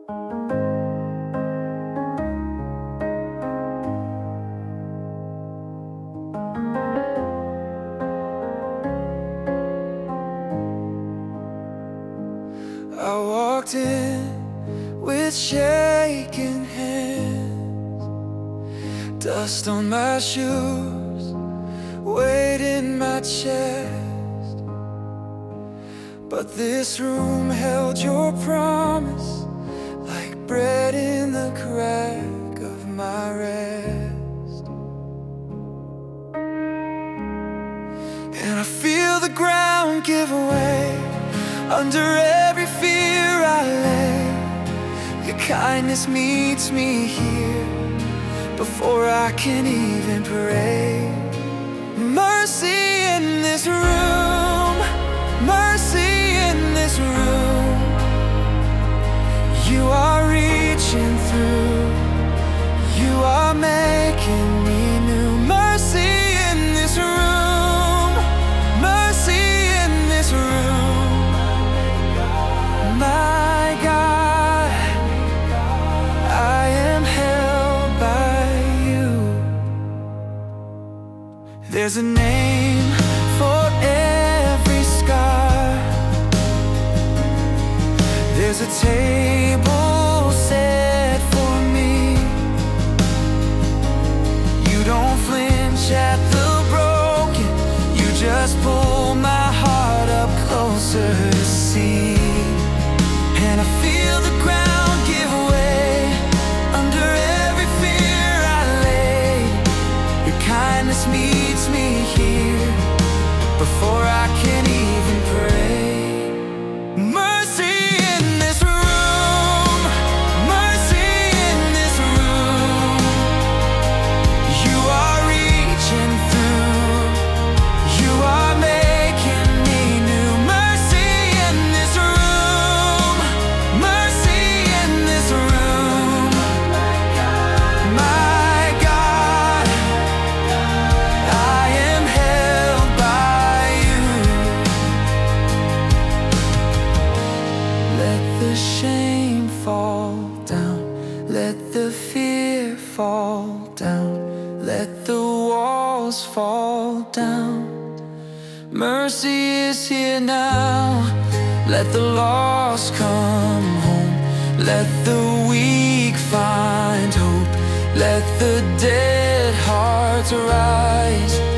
I walked in with shaking hands, dust on my shoes, weight in my chest. But this room held your promise, like bread in the crack of my rest. And I feel the ground give way under every fear I lay. Your kindness meets me here before I can even pray. Mercy in this room, mercy in this room. You are reaching through, you are making me new. Mercy in this room, mercy in this room. My God, I am held by you. There's a name for every scar. There's a table set for me. You don't flinch at the broken, you just pull my heart up closer to see. And I feel the ground give way under every fear I lay. Your kindness meets me here before I can even pray. Mercy in this room, mercy in this room. You are reaching through, you are making me new. Mercy in this room, mercy in this room. My God, I am held by you. Let the shame fall down, let the fear fall down, let the walls fall down. Mercy is here now. Let the lost come home, let the weak find hope, let the dead hearts rise.